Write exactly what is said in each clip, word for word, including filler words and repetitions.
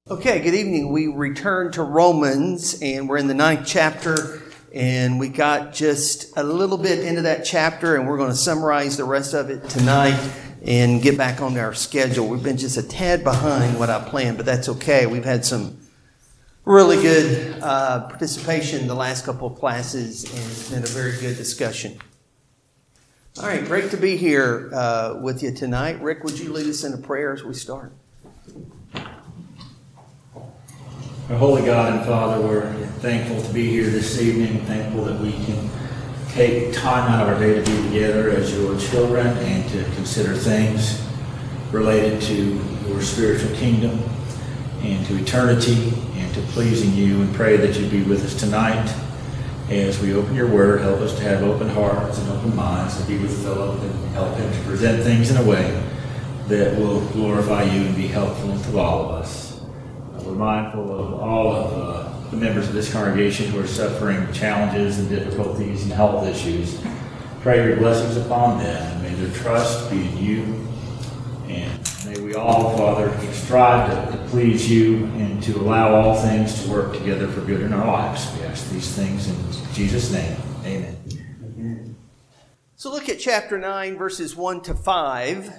Okay, good evening. We return to Romans, and we're in the ninth chapter, and we got just a little bit into that chapter, and we're going to summarize the rest of it tonight and get back on our schedule. We've been just a tad behind what I planned, but that's okay. We've had some really good uh, participation in the last couple of classes, and it's been a very good discussion. All right, great to be here uh, with you tonight. Rick, would you lead us in a prayer as we start? Our holy God and Father, we're thankful to be here this evening, thankful that we can take time out of our day to be together as your children and to consider things related to your spiritual kingdom and to eternity and to pleasing you, and pray that you be with us tonight as we open your word. Help us to have open hearts and open minds to be with Philip and help him to present things in a way that will glorify you and be helpful to all of us. We're mindful of all of uh, the members of this congregation who are suffering challenges and difficulties and health issues. Pray your blessings upon them, and may their trust be in you. And may we all, Father, strive to, to please you and to allow all things to work together for good in our lives. We ask these things in Jesus' name. Amen. Amen. So look at chapter nine, verses one to five.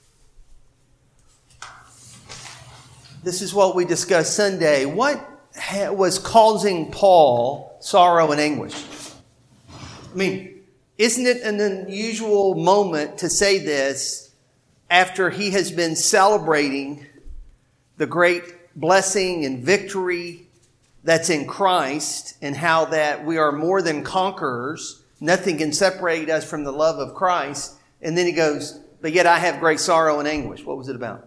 This is what we discussed Sunday. What ha- was causing Paul sorrow and anguish? I mean, isn't it an unusual moment to say this after he has been celebrating the great blessing and victory that's in Christ, and how that we are more than conquerors? Nothing can separate us from the love of Christ. And then he goes, but yet I have great sorrow and anguish. What was it about?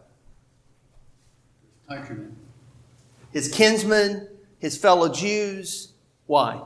His kinsmen, his fellow Jews. Why?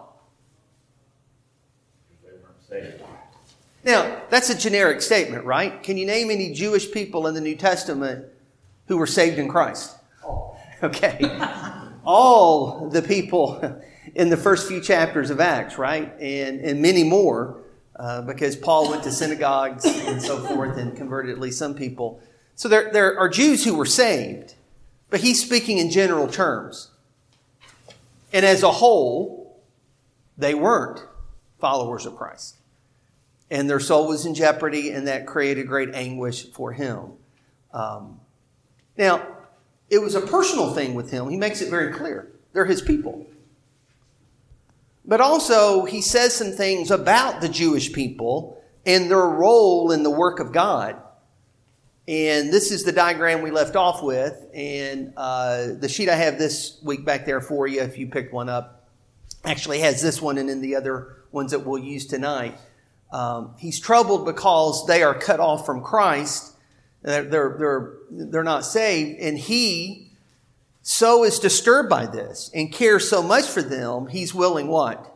They weren't saved. Now, that's a generic statement, right? Can you name any Jewish people in the New Testament who were saved in Christ? Okay. All the people in the first few chapters of Acts, right? And, and many more, uh, because Paul went to synagogues and so forth and converted at least some people. So there, there are Jews who were saved. But he's speaking in general terms. And as a whole, they weren't followers of Christ. And their soul was in jeopardy, and that created great anguish for him. Um, now, it was a personal thing with him. He makes it very clear. They're his people. But also, he says some things about the Jewish people and their role in the work of God. And this is the diagram we left off with. And uh, the sheet I have this week back there for you, if you picked one up, actually has this one and then the other ones that we'll use tonight. Um, he's troubled because they are cut off from Christ. They're, they're, they're, they're not saved. And he so is disturbed by this and cares so much for them, he's willing what?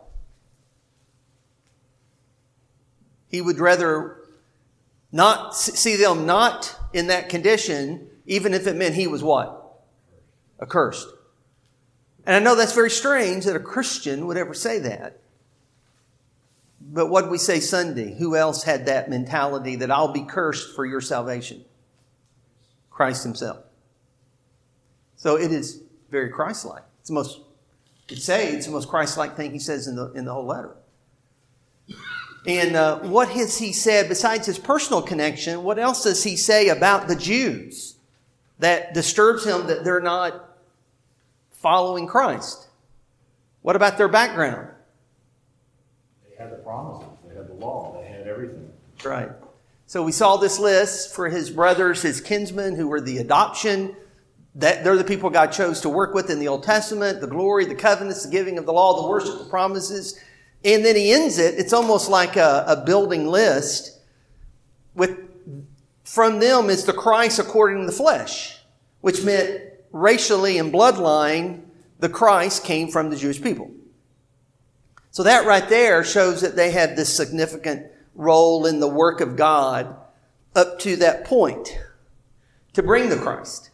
He would rather not see them not in that condition, even if it meant he was what? Accursed. And I know that's very strange that a Christian would ever say that. But what did we say Sunday? Who else had that mentality that I'll be cursed for your salvation? Christ himself. So it is very Christ-like. It's the most, you'd say it's the most Christ-like thing he says in the, in the whole letter. And uh, what has he said, besides his personal connection, what else does he say about the Jews that disturbs him that they're not following Christ? What about their background? They had the promises, they had the law, they had everything. That's right. So we saw this list for his brothers, his kinsmen, who were the adoption. That they're the people God chose to work with in the Old Testament, the glory, the covenants, the giving of the law, the worship, the promises. And then he ends it, it's almost like a, a building list with, from them is the Christ according to the flesh, which meant racially and bloodline, the Christ came from the Jewish people. So that right there shows that they had this significant role in the work of God up to that point to bring the Christ.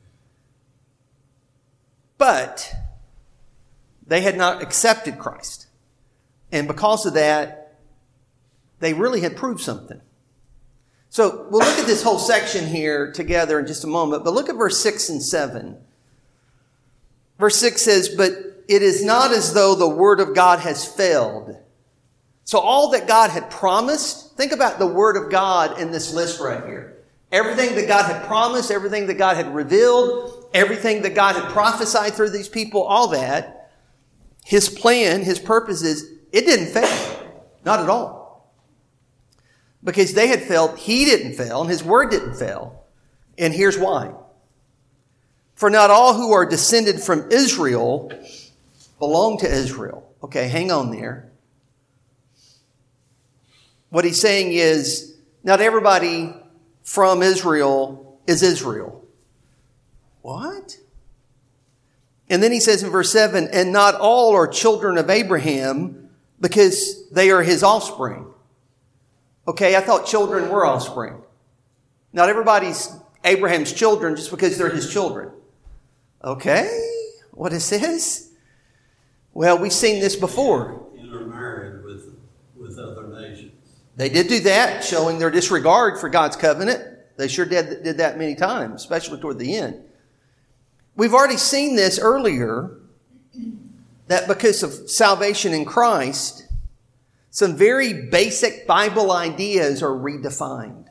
But they had not accepted Christ. And because of that, they really had proved something. So we'll look at this whole section here together in just a moment, but look at verse six and seven. Verse six says, but it is not as though the word of God has failed. So all that God had promised, think about the word of God in this list right here. Everything that God had promised, everything that God had revealed, everything that God had prophesied through these people, all that, His plan, His purpose is, it didn't fail. Not at all. Because they had failed, He didn't fail, and His word didn't fail. And here's why. For not all who are descended from Israel belong to Israel. Okay, hang on there. What he's saying is, not everybody from Israel is Israel. What? And then he says in verse seven, and not all are children of Abraham because they are his offspring. Okay, I thought children were offspring. Not everybody's Abraham's children just because they're his children. Okay, what is this? Well, we've seen this before. Intermarried with, with other nations. They did do that, showing their disregard for God's covenant. They sure did, did that many times, especially toward the end. We've already seen this earlier, that because of salvation in Christ, some very basic Bible ideas are redefined.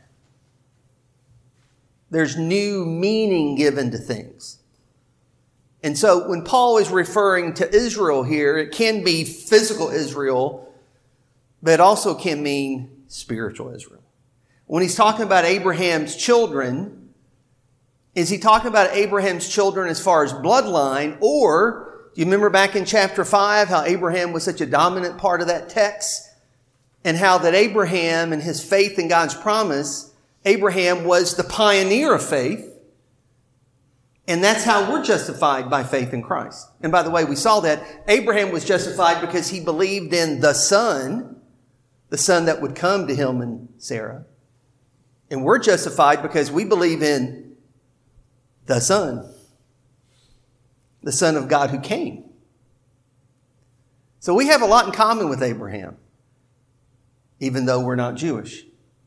There's new meaning given to things. And so when Paul is referring to Israel here, it can be physical Israel, but it also can mean spiritual Israel. When he's talking about Abraham's children, is he talking about Abraham's children as far as bloodline? Or, do you remember back in chapter five how Abraham was such a dominant part of that text? And how that Abraham and his faith in God's promise, Abraham was the pioneer of faith. And that's how we're justified by faith in Christ. And by the way, we saw that Abraham was justified because he believed in the Son, the Son that would come to him and Sarah. And we're justified because we believe in the Son, the Son of God who came. So we have a lot in common with Abraham, even though we're not Jewish.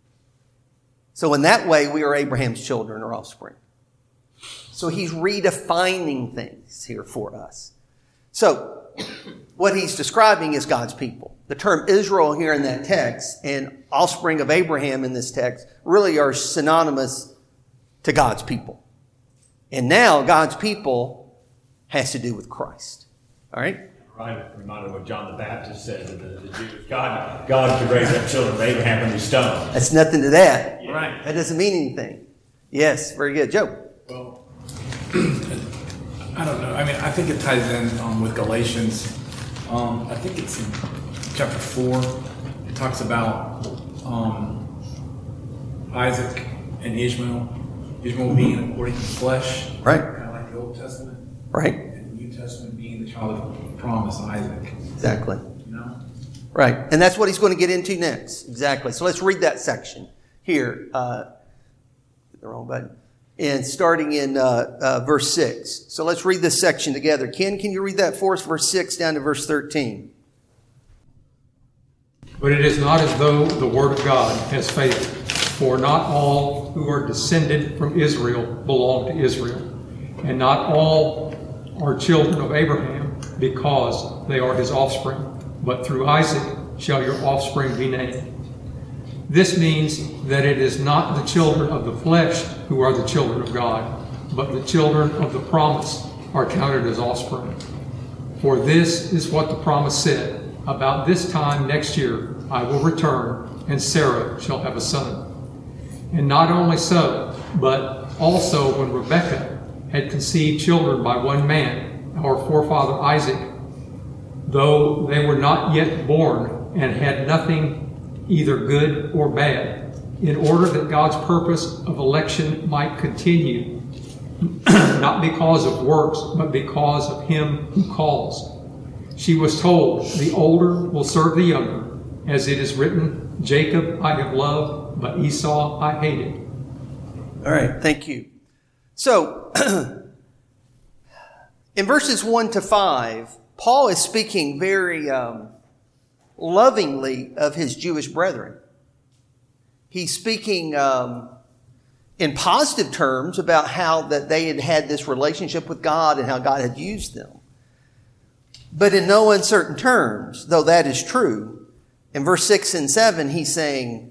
So in that way, we are Abraham's children or offspring. So he's redefining things here for us. So what he's describing is God's people. The term Israel here in that text and offspring of Abraham in this text really are synonymous to God's people. And now God's people has to do with Christ. All right? Right, reminded of what John the Baptist said that the, the Jews, God, God could raise up children of Abraham from these stones. That's nothing to that. Yeah. Right. That doesn't mean anything. Yes, very good. Joe? Well, I don't know. I mean, I think it ties in um, with Galatians. Um, I think it's in chapter four. It talks about um, Isaac and Ishmael. Ishmael being according to the flesh. Right. Kind of like the Old Testament. Right. And the New Testament being the child of promise, Isaac. Exactly. You know? Right. And that's what he's going to get into next. Exactly. So let's read that section here. Uh, the wrong button. And starting in uh, uh, verse six. So let's read this section together. Ken, can you read that for us? Verse six down to verse thirteen. But it is not as though the word of God has failed. For not all who are descended from Israel belong to Israel. And not all are children of Abraham because they are his offspring. But through Isaac shall your offspring be named. This means that it is not the children of the flesh who are the children of God, but the children of the promise are counted as offspring. For this is what the promise said, about this time next year I will return, and Sarah shall have a son. And not only so, but also when Rebekah had conceived children by one man, our forefather Isaac, though they were not yet born and had nothing either good or bad, in order that God's purpose of election might continue, not because of works, but because of him who calls. She was told, the older will serve the younger, as it is written, Jacob I have loved, but Esau I hated. All right, thank you. So, in verses one to five, Paul is speaking very um, lovingly of his Jewish brethren. He's speaking um, in positive terms about how that they had had this relationship with God and how God had used them. But in no uncertain terms, though that is true, in verse six and seven, he's saying,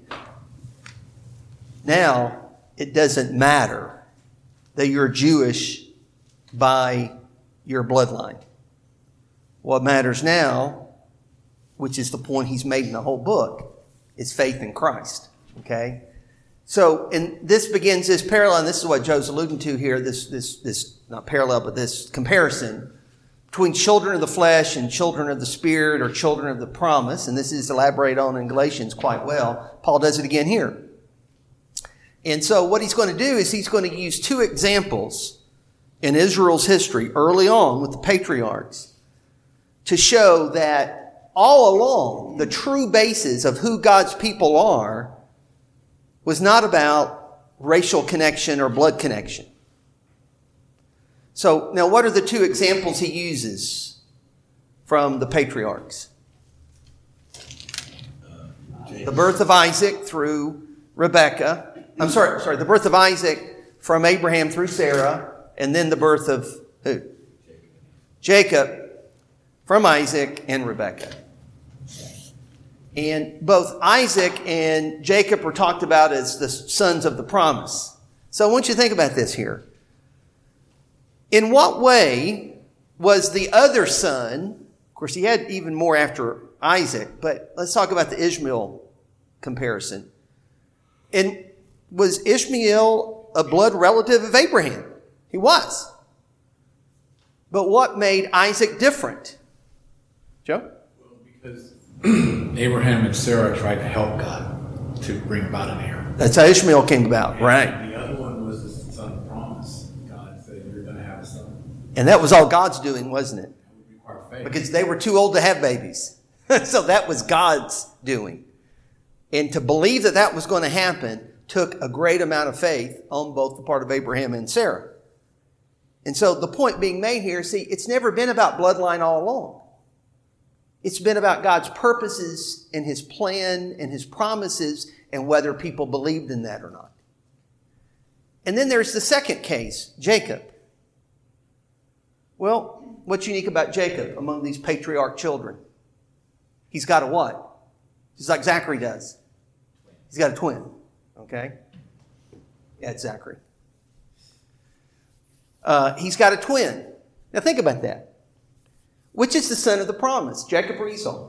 now it doesn't matter that you're Jewish by your bloodline. What matters now, which is the point he's made in the whole book, is faith in Christ. Okay? So, and this begins this parallel, and this is what Joe's alluding to here, this, this, this, not parallel, but this comparison between children of the flesh and children of the Spirit, or children of the promise, and this is elaborated on in Galatians quite well. Paul does it again here. And so what he's going to do is he's going to use two examples in Israel's history early on with the patriarchs to show that all along the true basis of who God's people are was not about racial connection or blood connection. So now what are the two examples he uses from the patriarchs? The birth of Isaac through Rebekah. I'm sorry, sorry, the birth of Isaac from Abraham through Sarah, and then the birth of who? Jacob from Isaac and Rebekah. And both Isaac and Jacob are talked about as the sons of the promise. So I want you to think about this here. In what way was the other son, of course he had even more after Isaac, but let's talk about the Ishmael comparison. And was Ishmael a blood relative of Abraham? He was. But what made Isaac different? Joe? Well, because Abraham and Sarah tried to help God to bring about an heir. That's how Ishmael came about, right? And the other one was the son of promise. God said, you're going to have a son. And that was all God's doing, wasn't it? That would require faith. Because they were too old to have babies. So that was God's doing. And to believe that that was going to happen took a great amount of faith on both the part of Abraham and Sarah. And so the point being made here, see, it's never been about bloodline all along. It's been about God's purposes and His plan and His promises and whether people believed in that or not. And then there's the second case, Jacob. Well, what's unique about Jacob among these patriarch children? He's got a what? Just like Zachary does. He's got a twin. Okay? Yeah, it's Zachary. Uh, he's got a twin. Now think about that. Which is the son of the promise, Jacob or Esau?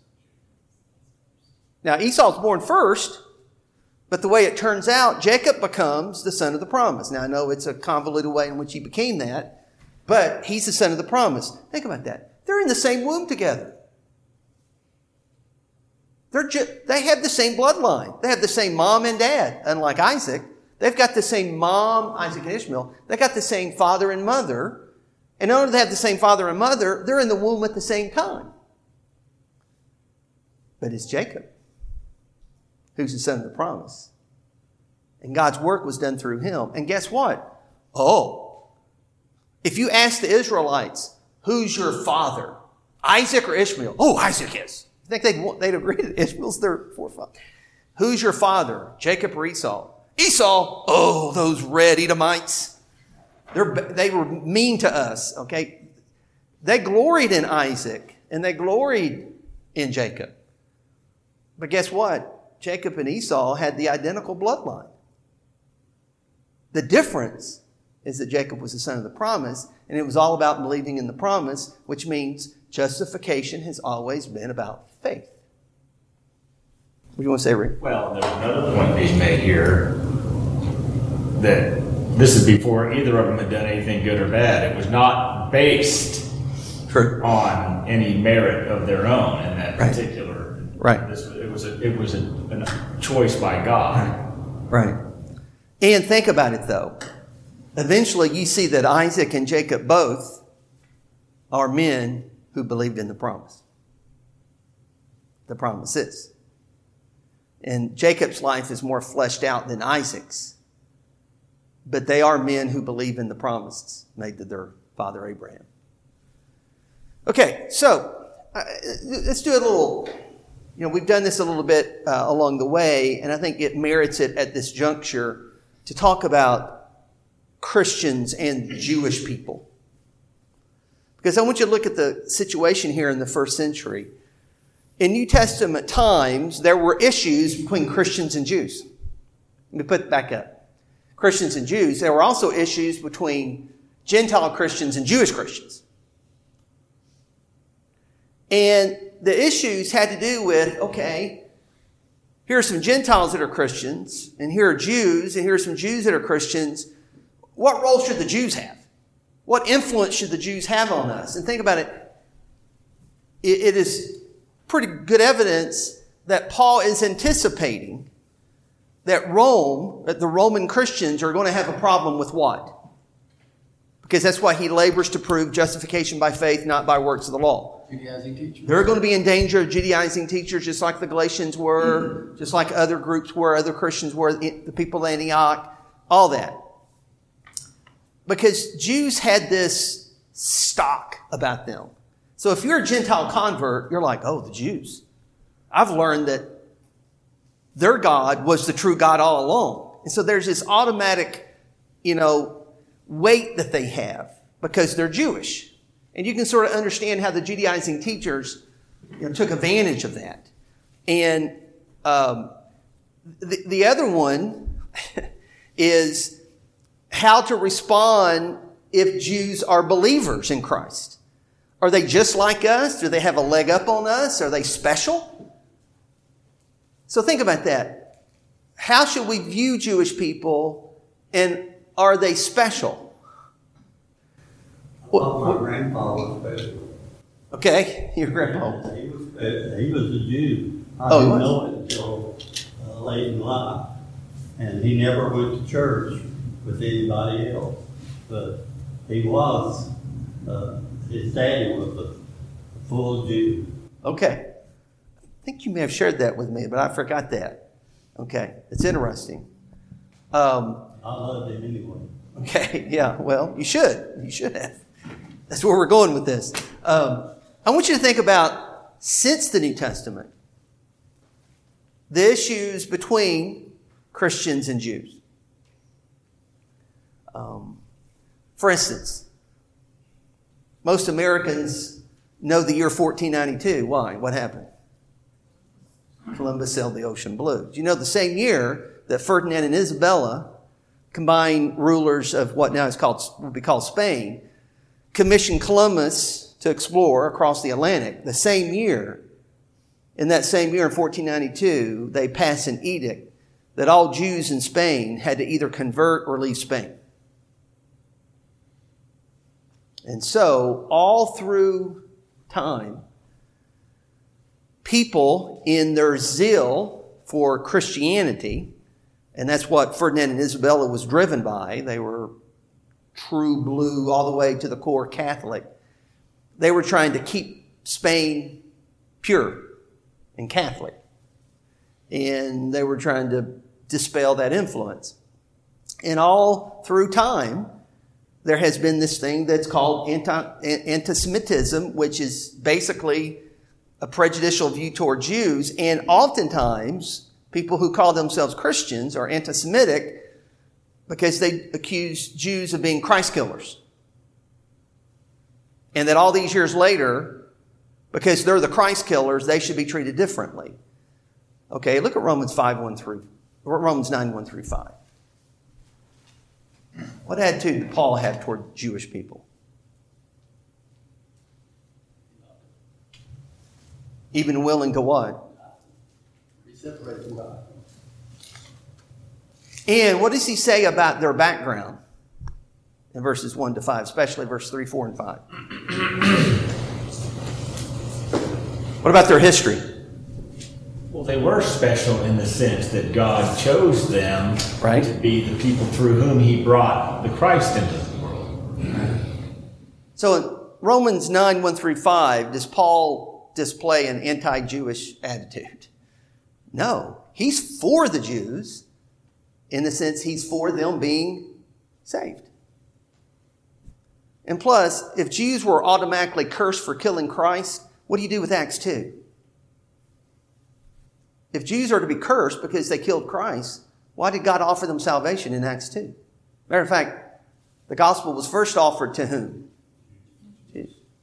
Now Esau's born first, but the way it turns out, Jacob becomes the son of the promise. Now I know it's a convoluted way in which he became that, but he's the son of the promise. Think about that. They're in the same womb together. They're ju- they have the same bloodline. They have the same mom and dad, unlike Isaac. They've got the same mom, Isaac and Ishmael. They got the same father and mother. And in order to have the same father and mother, they're in the womb at the same time. But it's Jacob, who's the son of the promise. And God's work was done through him. And guess what? Oh, if you ask the Israelites, who's your father? Isaac or Ishmael? Oh, Isaac is. You think they'd, they'd agree that Ishmael's their forefather? Who's your father? Jacob or Esau? Esau. Oh, those red Edomites. They're, they were mean to us, okay? They gloried in Isaac and they gloried in Jacob. But guess what? Jacob and Esau had the identical bloodline. The difference is that Jacob was the son of the promise, and it was all about believing in the promise, which means justification has always been about faith. What do you want to say, Rick? Well, there's another point being made here that this is before either of them had done anything good or bad. It was not based True. on any merit of their own in that Right. particular. Right. This, it was a it was a, a choice by God. Right. And think about it, though. Eventually, you see that Isaac and Jacob both are men who believed in the promise. The promise is. And Jacob's life is more fleshed out than Isaac's. But they are men who believe in the promises made to their father Abraham. Okay, so uh, let's do a little, you know, we've done this a little bit uh, along the way, and I think it merits it at this juncture to talk about Christians and Jewish people. Because I want you to look at the situation here in the first century. In New Testament times, there were issues between Christians and Jews. Let me put it back up. Christians and Jews. There were also issues between Gentile Christians and Jewish Christians. And the issues had to do with, okay, here are some Gentiles that are Christians, and here are Jews, and here are some Jews that are Christians. What role should the Jews have? What influence should the Jews have on us? And think about it. It, it is pretty good evidence that Paul is anticipating that Rome, that the Roman Christians are going to have a problem with what? Because that's why he labors to prove justification by faith, not by works of the law. Judaizing teachers. They're going to be in danger of Judaizing teachers, just like the Galatians were, just like other groups were, other Christians were, the people of Antioch, all that. Because Jews had this stock about them. So if you're a Gentile convert, you're like, oh, the Jews. I've learned that their God was the true God all along. And so there's this automatic, you know, weight that they have because they're Jewish. And you can sort of understand how the Judaizing teachers, you know, took advantage of that. And um, the, the other one is how to respond if Jews are believers in Christ. Are they just like us? Do they have a leg up on us? Are they special? So think about that. How should we view Jewish people, and are they special? Well, my grandpa was special. Okay, your grandpa. He was special. He was a Jew. I Oh, he didn't was? know it until uh, late in life. And he never went to church with anybody else. But he was, uh, his daddy was a full Jew. Okay. I think you may have shared that with me, but I forgot that. Okay, it's interesting. Um, I loved him anyway. okay, yeah, well, you should. You should have. That's where we're going with this. Um, I want you to think about, since the New Testament, the issues between Christians and Jews. Um, for instance, most Americans know the year fourteen ninety-two. Why? What happened? Columbus sailed the ocean blue. Do you know the same year that Ferdinand and Isabella, combined rulers of what now is called, would be called Spain, commissioned Columbus to explore across the Atlantic? The same year, in that same year in fourteen ninety-two, they passed an edict that all Jews in Spain had to either convert or leave Spain. And so, all through time, people in their zeal for Christianity, and that's what Ferdinand and Isabella was driven by, they were true blue all the way to the core Catholic. They were trying to keep Spain pure and Catholic. And they were trying to dispel that influence. And all through time, there has been this thing that's called anti, anti-Semitism, which is basically a prejudicial view toward Jews. And oftentimes, people who call themselves Christians are anti-Semitic because they accuse Jews of being Christ killers. And that all these years later, because they're the Christ killers, they should be treated differently. Okay, look at Romans five, one through, Romans nine, one through five. What attitude did Paul have toward Jewish people? Even willing to what? Be separated from God. And what does he say about their background in verses one to five, especially verse three, four, and five? What about their history? Well, they were special in the sense that God chose them Right. to be the people through whom he brought the Christ into the world. So in Romans nine, one through five, does Paul display an anti-Jewish attitude? No. He's for the Jews in the sense he's for them being saved. And plus, if Jews were automatically cursed for killing Christ, what do you do with Acts two? If Jews are to be cursed because they killed Christ, why did God offer them salvation in Acts two? Matter of fact, the gospel was first offered to whom? Jews.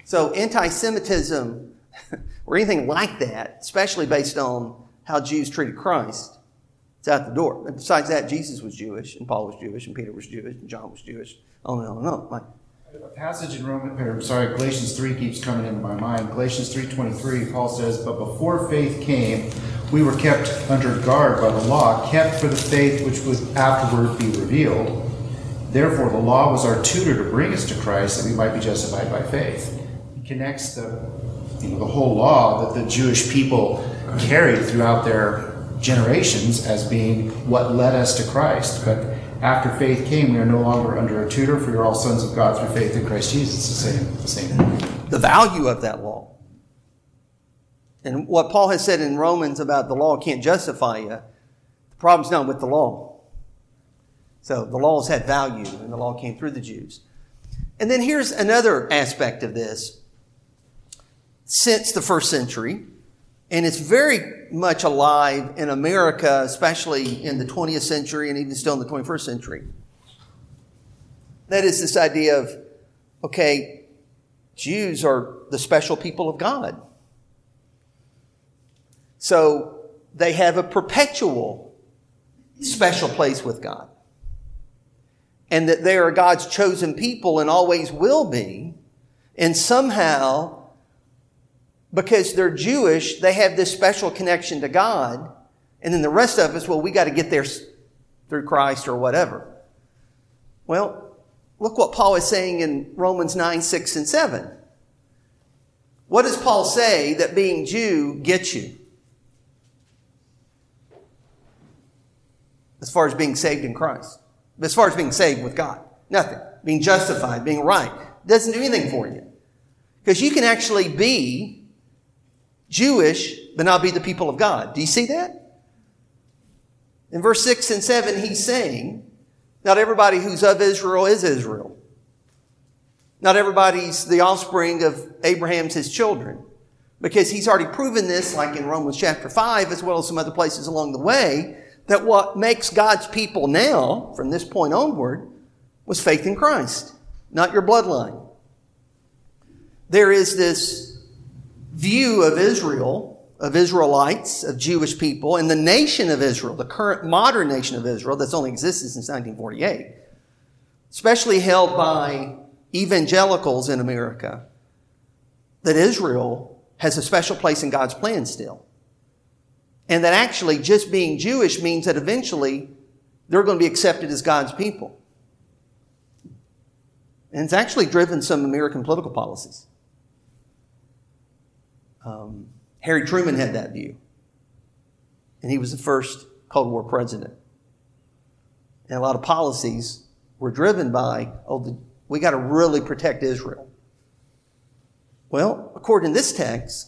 So anti-Semitism or anything like that, especially based on how Jews treated Christ, it's out the door. And besides that, Jesus was Jewish, and Paul was Jewish, and Peter was Jewish, and John was Jewish, on and on and on. Like, a passage in Roman, or sorry, Galatians three keeps coming into my mind. Galatians three twenty-three, Paul says, "But before faith came, we were kept under guard by the law, kept for the faith which would afterward be revealed. Therefore, the law was our tutor to bring us to Christ, that we might be justified by faith." He connects the, you know, the whole law that the Jewish people carried throughout their generations as being what led us to Christ. But after faith came, we are no longer under a tutor, for you're all sons of God through faith in Christ Jesus. It's the same, the same thing. The value of that law. And what Paul has said in Romans about the law can't justify you, the problem's not with the law. So the laws had value, and the law came through the Jews. And then here's another aspect of this. Since the first century, and it's very much alive in America, especially in the twentieth century and even still in the twenty-first century. That is this idea of, okay, Jews are the special people of God. So they have a perpetual special place with God. And that they are God's chosen people and always will be. And somehow, because they're Jewish, they have this special connection to God. And then the rest of us, well, we got to get there through Christ or whatever. Well, look what Paul is saying in Romans nine, six, and seven. What does Paul say that being Jew gets you? As far as being saved in Christ. As far as being saved with God. Nothing. Being justified, being right. Doesn't do anything for you. Because you can actually be Jewish, but not be the people of God. Do you see that? In verse six and seven, he's saying, not everybody who's of Israel is Israel. Not everybody's the offspring of Abraham's his children. Because he's already proven this, like in Romans chapter five, as well as some other places along the way, that what makes God's people now, from this point onward, was faith in Christ, not your bloodline. There is this view of Israel, of Israelites, of Jewish people, and the nation of Israel, the current modern nation of Israel that's only existed since nineteen forty-eight, especially held by evangelicals in America, that Israel has a special place in God's plan still. And that actually just being Jewish means that eventually they're going to be accepted as God's people. And it's actually driven some American political policies. Um, Harry Truman had that view. And he was the first Cold War president. And a lot of policies were driven by, oh, the, we got to really protect Israel. Well, according to this text,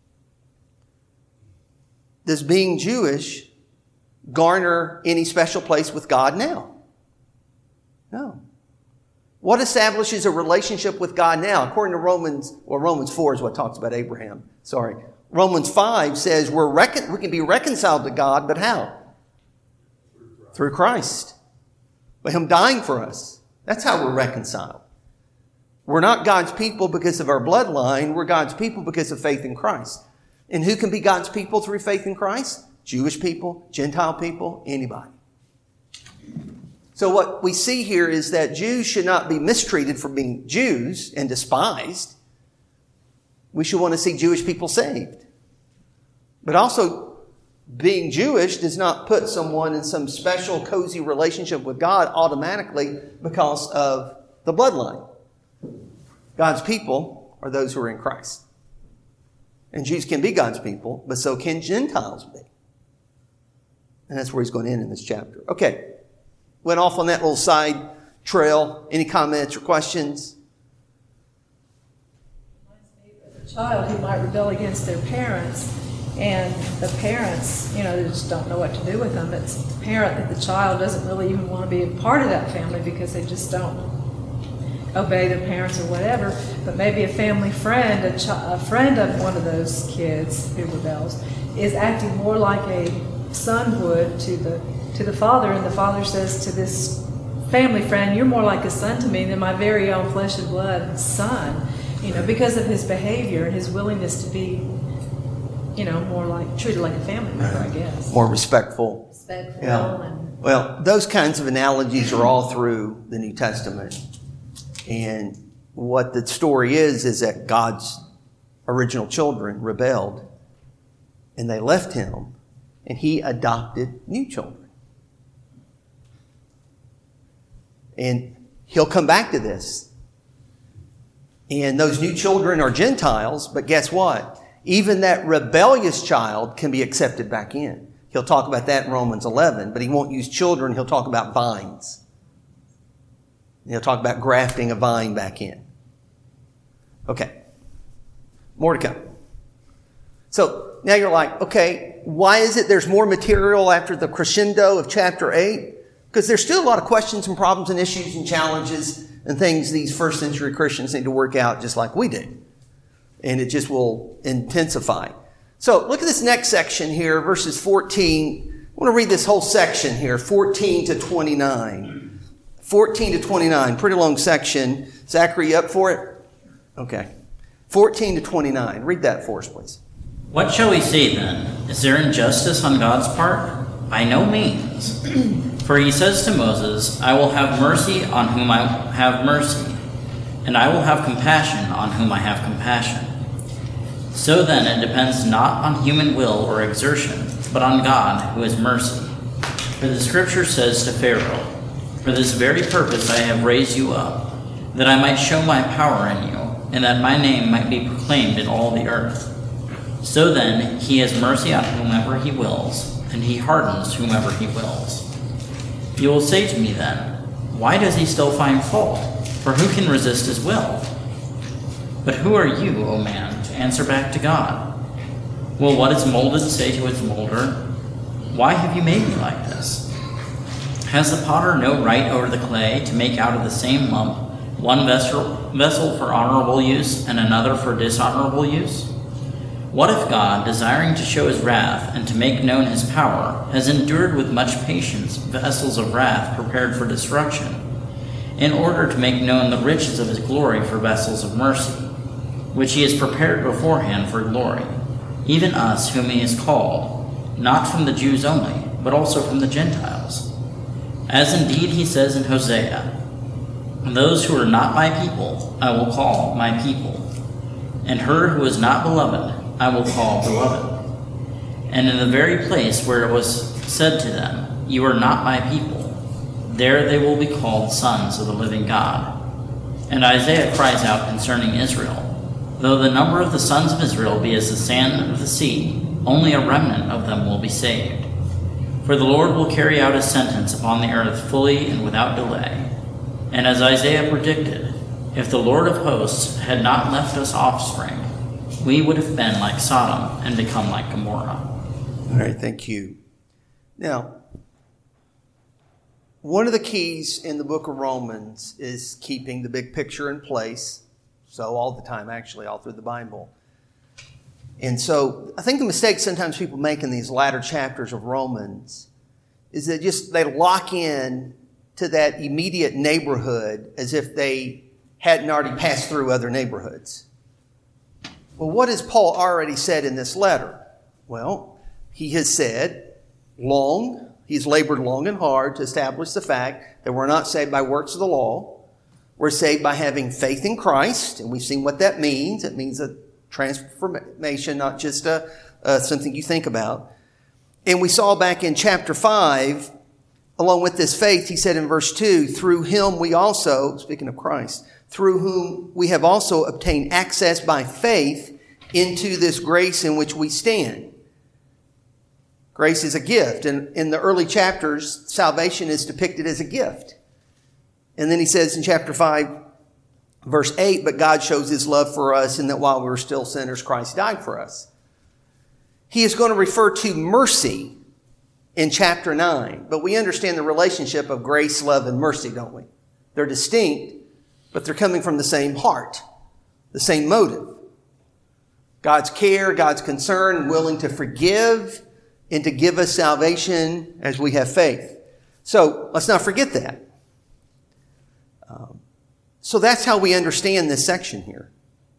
does being Jewish garner any special place with God now? No. What establishes a relationship with God now? According to Romans, well, Romans four is what talks about Abraham. Sorry. Romans five says we're recon- we can be reconciled to God, but how? Through Christ. By Him dying for us. That's how we're reconciled. We're not God's people because of our bloodline. We're God's people because of faith in Christ. And who can be God's people through faith in Christ? Jewish people, Gentile people, anybody. So what we see here is that Jews should not be mistreated for being Jews and despised. We should want to see Jewish people saved. But also, being Jewish does not put someone in some special cozy relationship with God automatically because of the bloodline. God's people are those who are in Christ. And Jews can be God's people, but so can Gentiles be. And that's where he's going to end in this chapter. Okay. Went off on that little side trail. Any comments or questions? A child who might rebel against their parents, and the parents, you know, they just don't know what to do with them. It's apparent that the child doesn't really even want to be a part of that family because they just don't obey their parents or whatever. But maybe a family friend, a, chi- a friend of one of those kids who rebels, is acting more like a son would to the to the father, and the father says to this family friend, "You're more like a son to me than my very own flesh and blood son." you know, because of his behavior and his willingness to be, you know, more like, treated like a family member, I guess. More respectful. Respectful Yeah. and, Well, those kinds of analogies are all through the New Testament. And what the story is, is that God's original children rebelled and they left him and he adopted new children. And he'll come back to this. And those new children are Gentiles, but guess what? Even that rebellious child can be accepted back in. He'll talk about that in Romans eleven, but he won't use children. He'll talk about vines. He'll talk about grafting a vine back in. Okay. More to come. So now you're like, okay, why is it there's more material after the crescendo of chapter eight? Because there's still a lot of questions and problems and issues and challenges and things these first century Christians need to work out just like we did. And it just will intensify. So look at this next section here, verses fourteen. I want to read this whole section here, fourteen to twenty-nine. fourteen to twenty-nine, pretty long section. Zachary, you up for it? Okay. fourteen to twenty-nine. Read that for us, please. What shall we say then? Is there injustice on God's part? By no means. For he says to Moses, I will have mercy on whom I have mercy, and I will have compassion on whom I have compassion. So then it depends not on human will or exertion, but on God who is mercy. For the scripture says to Pharaoh, for this very purpose I have raised you up, that I might show my power in you, and that my name might be proclaimed in all the earth. So then he has mercy on whomever he wills, and he hardens whomever he wills. You will say to me then, why does he still find fault? For who can resist his will? But who are you, O man, to answer back to God? Will what is molded say to its molder, why have you made me like this? Has the potter no right over the clay to make out of the same lump one vessel, vessel for honorable use and another for dishonorable use? What if God, desiring to show his wrath and to make known his power, has endured with much patience vessels of wrath prepared for destruction, in order to make known the riches of his glory for vessels of mercy, which he has prepared beforehand for glory, even us whom he has called, not from the Jews only, but also from the Gentiles? As indeed he says in Hosea, those who are not my people I will call my people, and her who is not beloved I will call beloved. And in the very place where it was said to them, you are not my people, there they will be called sons of the living God. And Isaiah cries out concerning Israel, though the number of the sons of Israel be as the sand of the sea, only a remnant of them will be saved. For the Lord will carry out his sentence upon the earth fully and without delay. And as Isaiah predicted, if the Lord of hosts had not left us offspring, we would have been like Sodom and become like Gomorrah. All right, thank you. Now, one of the keys in the book of Romans is keeping the big picture in place. So all the time, actually, all through the Bible. And so I think the mistake sometimes people make in these latter chapters of Romans is that just they lock in to that immediate neighborhood as if they hadn't already passed through other neighborhoods. Well, what has Paul already said in this letter? Well, he has said long, he's labored long and hard to establish the fact that we're not saved by works of the law. We're saved by having faith in Christ, and we've seen what that means. It means a transformation, not just a, uh, something you think about. And we saw back in chapter five, along with this faith, he said in verse two, through him we also, speaking of Christ, through whom we have also obtained access by faith into this grace in which we stand. Grace is a gift. And in the early chapters, salvation is depicted as a gift. And then he says in chapter five, verse eight, but God shows his love for us in that while we were still sinners, Christ died for us. He is going to refer to mercy in chapter nine. But we understand the relationship of grace, love, and mercy, don't we? They're distinct, but they're coming from the same heart, the same motive. God's care, God's concern, willing to forgive and to give us salvation as we have faith. So let's not forget that. Um, so that's how we understand this section here.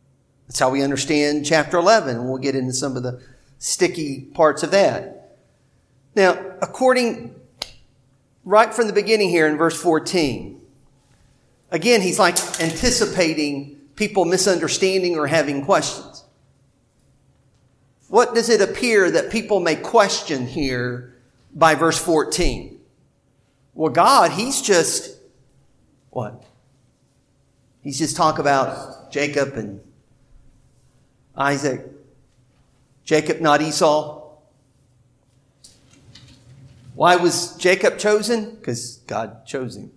That's how we understand chapter eleven, and we'll get into some of the sticky parts of that. Now, according, right from the beginning here in verse fourteen, again, he's like anticipating people misunderstanding or having questions. What does it appear that people may question here by verse fourteen? Well, God, he's just, what? He's just talk about Jacob and Isaac. Jacob, not Esau. Why was Jacob chosen? Because God chose him.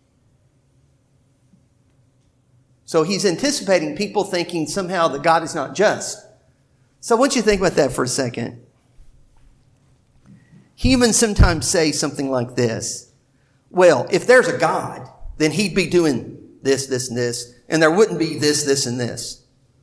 So he's anticipating people thinking somehow that God is not just. So I want you to think about that for a second. Humans sometimes say something like this. Well, if there's a God, then he'd be doing this, this, and this, and there wouldn't be this, this, and this.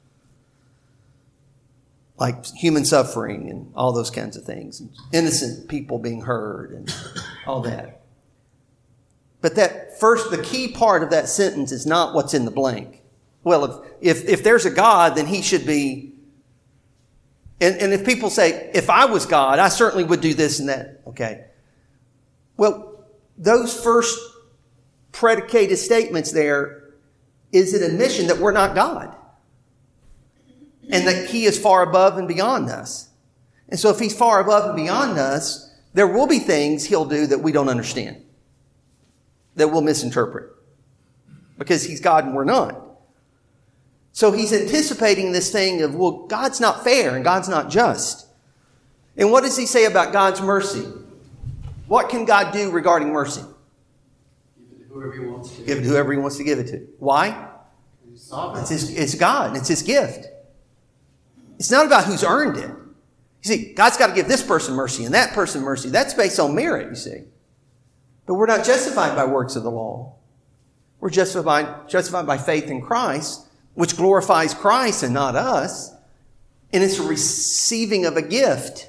Like human suffering and all those kinds of things. Innocent people being hurt and all that. But that first, the key part of that sentence is not what's in the blank. Well, if if, if there's a God, then he should be... And, and if people say, if I was God, I certainly would do this and that. Okay. Well, those first predicated statements there is an admission that we're not God. And that he is far above and beyond us. And so if he's far above and beyond us, there will be things he'll do that we don't understand. That we'll misinterpret. Because he's God and we're not. So he's anticipating this thing of, well, God's not fair and God's not just. And what does he say about God's mercy? What can God do regarding mercy? Give it to whoever he wants to. Give it to whoever he wants to give it to. Why? He's sovereign. It's, his, it's God and it's his gift. It's not about who's earned it. You see, God's got to give this person mercy and that person mercy. That's based on merit, you see. But we're not justified by works of the law. We're justified, justified by faith in Christ, which glorifies Christ and not us. And it's a receiving of a gift.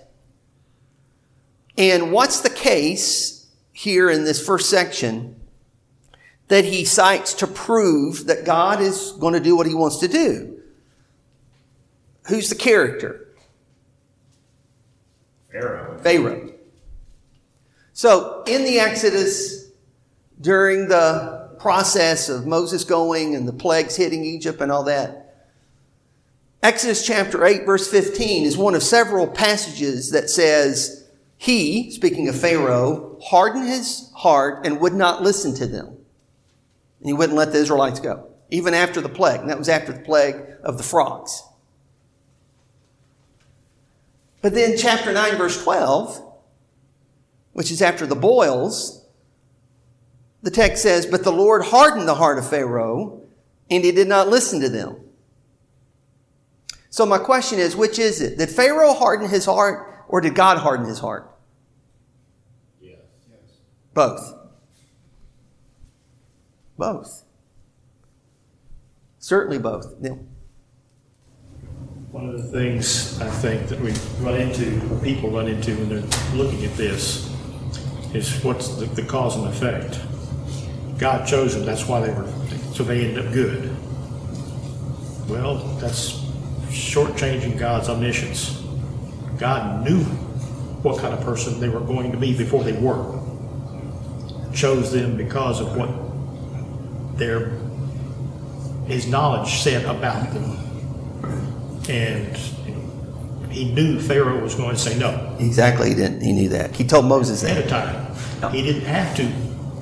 And what's the case here in this first section that he cites to prove that God is going to do what he wants to do? Who's the character? Pharaoh. Pharaoh. So in the Exodus, during the process of Moses going and the plagues hitting Egypt and all that, Exodus chapter eight, verse fifteen is one of several passages that says, he, speaking of Pharaoh, hardened his heart and would not listen to them. And he wouldn't let the Israelites go, even after the plague. And that was after the plague of the frogs. But then chapter nine, verse twelve, which is after the boils, the text says, but the Lord hardened the heart of Pharaoh, and he did not listen to them. So my question is, which is it? Did Pharaoh harden his heart, or did God harden his heart? Yes. Both. Both. Certainly both. Neil? One of the things I think that we run into, or people run into when they're looking at this, is what's the, the cause and effect. God chose them, that's why they were, so they ended up good. Well, that's shortchanging God's omniscience. God knew what kind of person they were going to be before they were. Chose them because of what their his knowledge said about them. And he knew Pharaoh was going to say no. Exactly, he didn't. He knew that. He told Moses that. Ahead of time. He didn't have to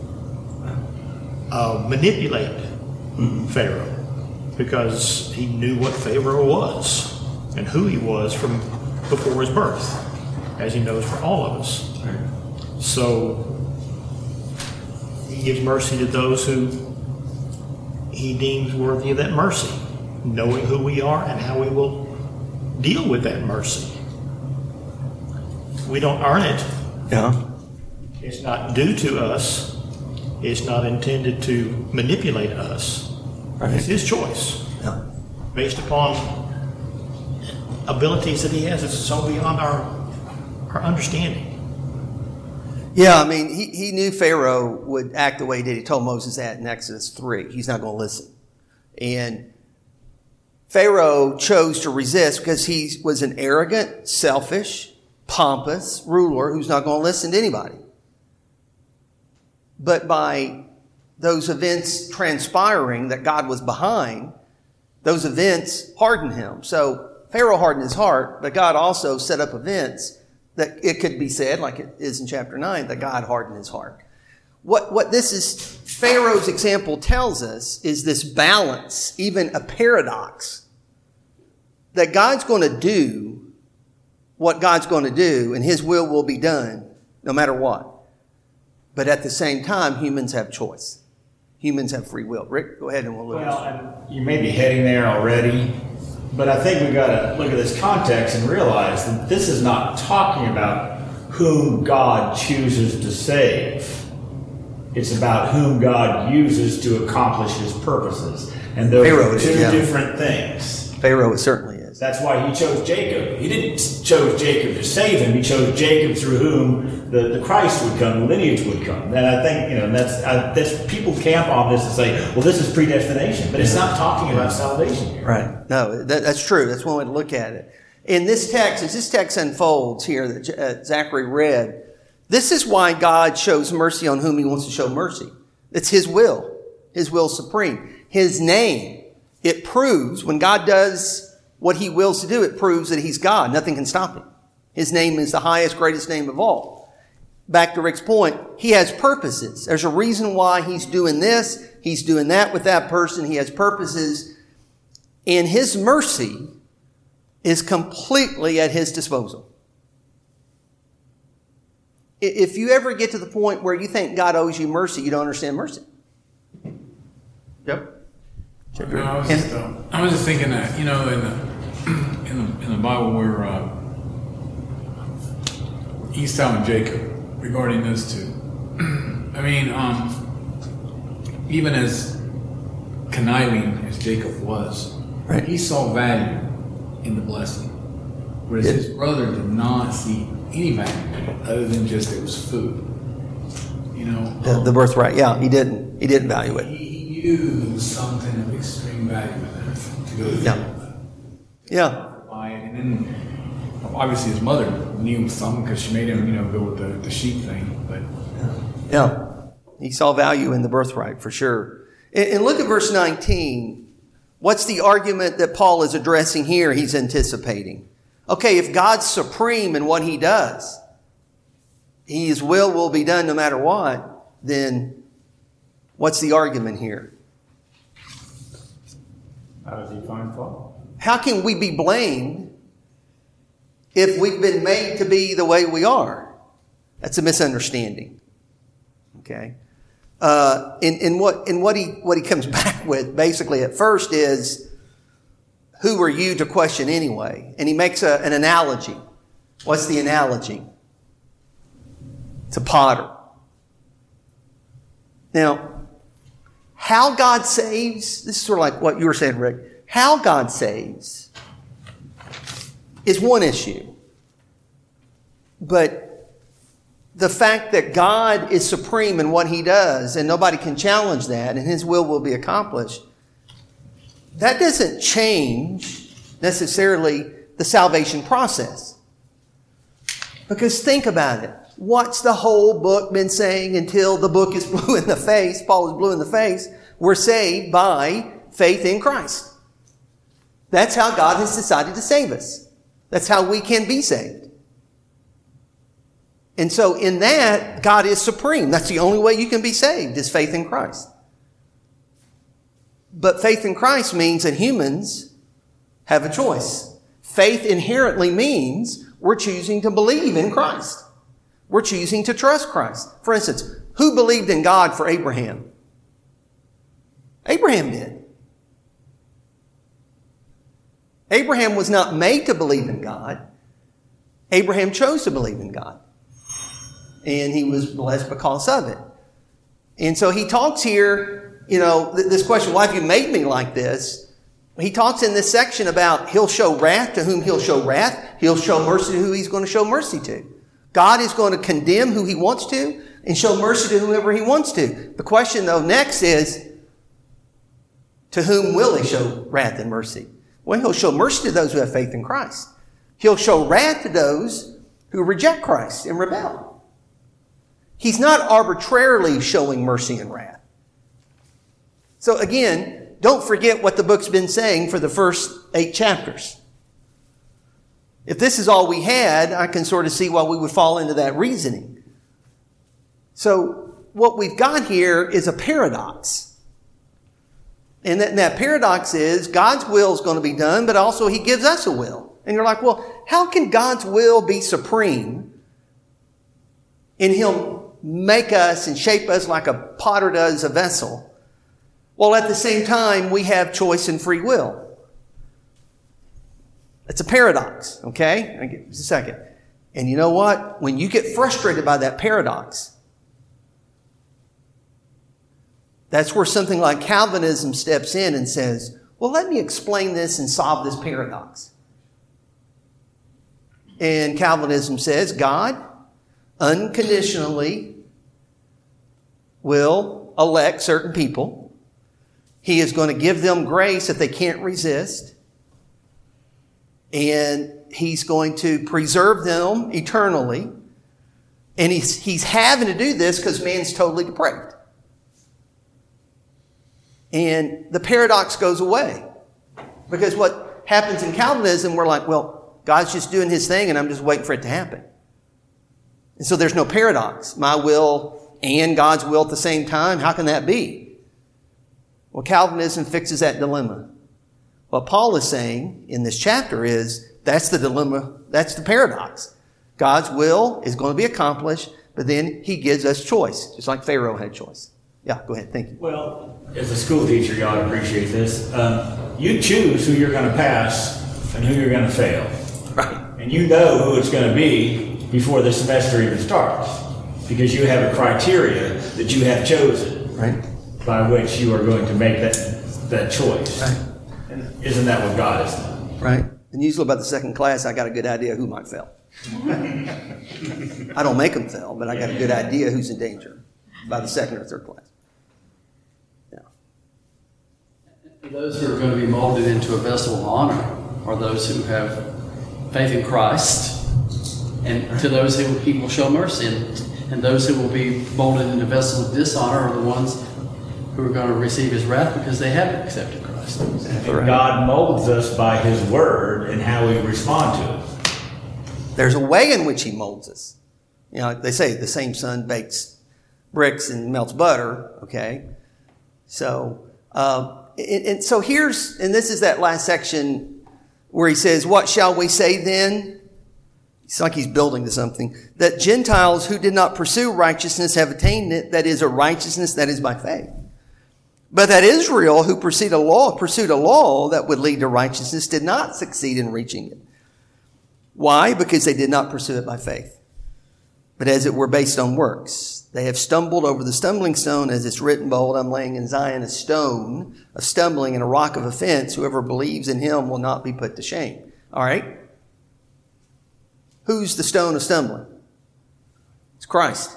uh, manipulate mm-hmm. Pharaoh, because he knew what Pharaoh was and who he was from before his birth, as he knows for all of us. Right. So he gives mercy to those who he deems worthy of that mercy, knowing who we are and how we will deal with that mercy. We don't earn it. Yeah. It's not due to us. It's not intended to manipulate us. Right. It's his choice. Yeah. Based upon abilities that he has that's so beyond our our understanding. Yeah, I mean, he, he knew Pharaoh would act the way he did. He told Moses that in Exodus three. He's not going to listen. And Pharaoh chose to resist because he was an arrogant, selfish, pompous ruler who's not going to listen to anybody. But by those events transpiring that God was behind, those events hardened him. So Pharaoh hardened his heart, but God also set up events that it could be said, like it is in chapter nine, that God hardened his heart. What, what this is, Pharaoh's example tells us is this balance, even a paradox, that God's going to do what God's going to do and his will will be done no matter what. But at the same time, humans have choice. Humans have free will. Rick, go ahead and we'll look. Well, and you may be heading there already, but I think we've got to look at this context and realize that this is not talking about whom God chooses to save. It's about whom God uses to accomplish his purposes. And those Pharaoh are two did, yeah. different things. Pharaoh certainly is. That's why he chose Jacob. He didn't chose Jacob to save him. He chose Jacob through whom the, the Christ would come, the lineage would come. And I think, you know, that's, I, that's people camp on this and say, well, this is predestination. But it's not talking about salvation here. Right. No, that, that's true. That's one way to look at it. In this text, as this text unfolds here that uh, Zachary read, this is why God shows mercy on whom he wants to show mercy. It's his will. His will supreme. His name. It proves when God does what he wills to do, it proves that he's God. Nothing can stop him. His name is the highest, greatest name of all. Back to Rick's point, he has purposes. There's a reason why he's doing this. He's doing that with that person. He has purposes. And his mercy is completely at his disposal. If you ever get to the point where you think God owes you mercy, you don't understand mercy. Yep. No, I was just, uh, I was just thinking that, you know, in the in the, in the Bible where uh, Esau and Jacob regarding those two. I mean, um, even as conniving as Jacob was, right. he saw value in the blessing, whereas Yes. his brother did not see any value other than just it was food. You know, The, um, the birthright. Yeah, he didn't. He didn't value it. he, he knew there was something of extreme value in it to go through. Yeah. Yeah. Buy it, and then obviously his mother knew some because she made him, you know, go with the, the sheep thing. But Yeah. He saw value in the birthright for sure. And, and look at verse nineteen. What's the argument that Paul is addressing here? He's anticipating. Okay, if God's supreme in what he does, his will will be done no matter what, then what's the argument here? How does he find fault? How can we be blamed if we've been made to be the way we are? That's a misunderstanding. Okay? Uh, in, in what in what he what he comes back with basically at first is, who are you to question anyway? And he makes a, an analogy. What's the analogy? It's a potter. Now, how God saves, this is sort of like what you were saying, Rick. How God saves is one issue. But the fact that God is supreme in what he does and nobody can challenge that and his will will be accomplished, that doesn't change necessarily the salvation process. Because think about it. What's the whole book been saying until the book is blue in the face? Paul is blue in the face. We're saved by faith in Christ. That's how God has decided to save us. That's how we can be saved. And so in that, God is supreme. That's the only way you can be saved, is faith in Christ. But faith in Christ means that humans have a choice. Faith inherently means we're choosing to believe in Christ. We're choosing to trust Christ. For instance, who believed in God for Abraham? Abraham did. Abraham was not made to believe in God. Abraham chose to believe in God. And he was blessed because of it. And so he talks here, you know, th- this question, why have you made me like this? He talks in this section about he'll show wrath to whom he'll show wrath. He'll show mercy to who he's going to show mercy to. God is going to condemn who he wants to and show mercy to whoever he wants to. The question, though, next is, to whom will he show wrath and mercy? Well, he'll show mercy to those who have faith in Christ. He'll show wrath to those who reject Christ and rebel. He's not arbitrarily showing mercy and wrath. So again, don't forget what the book's been saying for the first eight chapters. If this is all we had, I can sort of see why we would fall into that reasoning. So what we've got here is a paradox. And that, and that paradox is God's will is going to be done, but also he gives us a will. And you're like, well, how can God's will be supreme and he'll make us and shape us like a potter does a vessel, while at the same time we have choice and free will? It's a paradox, okay? I'll give just a second. And you know what? When you get frustrated by that paradox, that's where something like Calvinism steps in and says, well, let me explain this and solve this paradox. And Calvinism says God unconditionally will elect certain people. He is going to give them grace that they can't resist. And he's going to preserve them eternally. And he's, he's having to do this because man's totally depraved. And the paradox goes away. Because what happens in Calvinism, we're like, well, God's just doing his thing and I'm just waiting for it to happen. And so there's no paradox. My will and God's will at the same time. How can that be? Well, Calvinism fixes that dilemma. What Paul is saying in this chapter is that's the dilemma, that's the paradox. God's will is going to be accomplished, but then he gives us choice, just like Pharaoh had choice. Yeah, go ahead. Thank you. Well, as a school teacher, you ought to appreciate this. Um, you choose who you're going to pass and who you're going to fail. Right. And you know who it's going to be before the semester even starts, because you have a criteria that you have chosen, right, by which you are going to make that that choice. Right. And isn't that what God has done? Right. And usually by the second class, I got a good idea who might fail. I don't make them fail, but I got a good idea who's in danger by the second or third class. Yeah. Those who are going to be molded into a vessel of honor are those who have faith in Christ, and to those who he will show mercy. And, and those who will be molded into vessels of dishonor are the ones who are going to receive his wrath because they haven't accepted Christ. And God molds us by his word and how we respond to it. There's a way in which he molds us. You know, they say the same sun bakes bricks and melts butter, okay? So, uh, and, and so here's, and this is that last section where he says, what shall we say then? It's like he's building to something. That Gentiles who did not pursue righteousness have attained it, that is a righteousness that is by faith. But that Israel who pursued a law, pursued a law that would lead to righteousness did not succeed in reaching it. Why? Because they did not pursue it by faith, but as it were based on works. They have stumbled over the stumbling stone, as it's written, behold, I'm laying in Zion a stone of stumbling and a rock of offense. Whoever believes in him will not be put to shame. All right? Who's the stone of stumbling? It's Christ.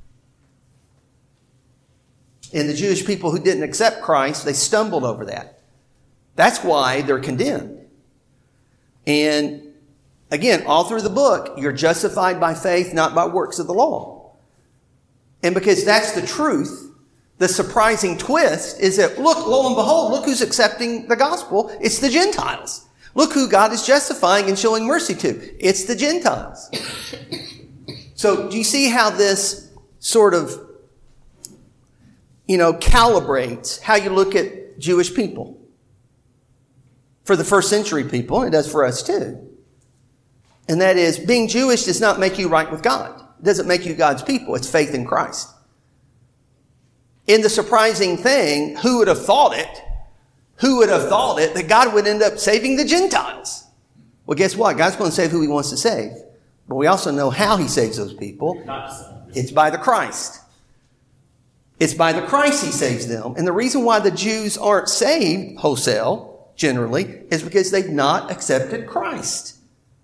And the Jewish people who didn't accept Christ, they stumbled over that. That's why they're condemned. And again, all through the book, you're justified by faith, not by works of the law. And because that's the truth, the surprising twist is that, look, lo and behold, look who's accepting the gospel. It's the Gentiles. Look who God is justifying and showing mercy to. It's the Gentiles. So do you see how this sort of, you know, calibrates how you look at Jewish people? For the first century people, and it does for us too. And that is, being Jewish does not make you right with God. It doesn't make you God's people. It's faith in Christ. In the surprising thing, who would have thought it? Who would have thought it that God would end up saving the Gentiles? Well, guess what? God's going to save who he wants to save. But we also know how he saves those people. It's by the Christ. It's by the Christ he saves them. And the reason why the Jews aren't saved wholesale, generally, is because they've not accepted Christ.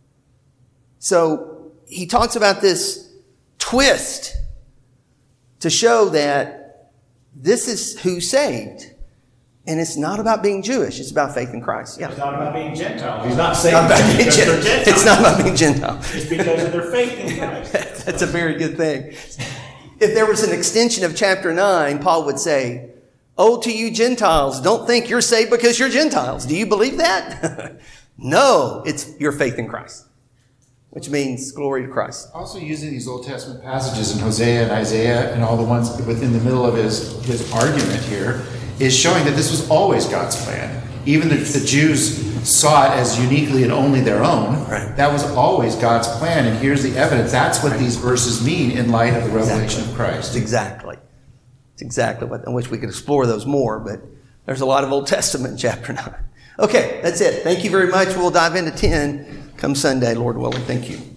So he talks about this twist to show that this is who's saved. And it's not about being Jewish. It's about faith in Christ. Yeah. It's not about being Gentile. He's not saying Not about being because Gen- they're Gentiles. It's not about being Gentile. It's because of their faith in Christ. That's a very good thing. If there was an extension of chapter nine, Paul would say, "Oh, to you Gentiles, don't think you're saved because you're Gentiles. Do you believe that?" No, it's your faith in Christ, which means glory to Christ. Also using these Old Testament passages in Hosea and Isaiah and all the ones within the middle of his, his argument here is showing that this was always God's plan. Even if the Jews saw it as uniquely and only their own, right. that was always God's plan. And here's the evidence. That's what right. these verses mean in light of the revelation exactly. of Christ. Exactly. It's exactly what I wish we could explore those more, but there's a lot of Old Testament in chapter nine. Okay, that's it. Thank you very much. We'll dive into ten come Sunday, Lord willing. Thank you.